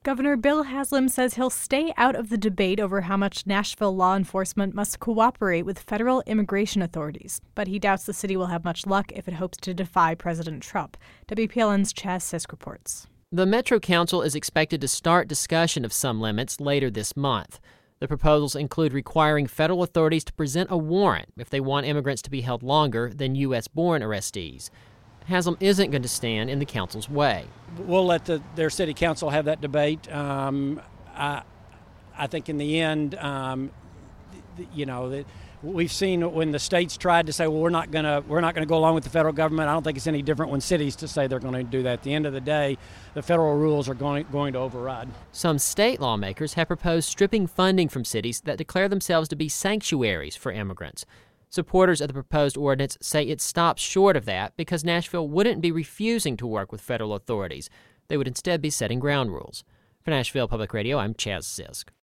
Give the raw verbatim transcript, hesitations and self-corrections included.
Governor Bill Haslam says he'll stay out of the debate over how much Nashville law enforcement must cooperate with federal immigration authorities, but he doubts the city will have much luck if it hopes to defy President Trump. W P L N's Chaz Sisk reports. The Metro Council is expected to start discussion of some limits later this month. The proposals include requiring federal authorities to present a warrant if they want immigrants to be held longer than U S-born arrestees. Haslam isn't going to stand in the council's way. We'll let the, their city council have that debate. Um, I, I think in the end, um, you know, that we've seen when the states tried to say, well, we're not going to we're not going to go along with the federal government. I don't think it's any different when cities to say they're going to do that. At the end of the day, the federal rules are going going to override. Some state lawmakers have proposed stripping funding from cities that declare themselves to be sanctuaries for immigrants. Supporters of the proposed ordinance say it stops short of that because Nashville wouldn't be refusing to work with federal authorities. They would instead be setting ground rules. For Nashville Public Radio, I'm Chaz Sisk.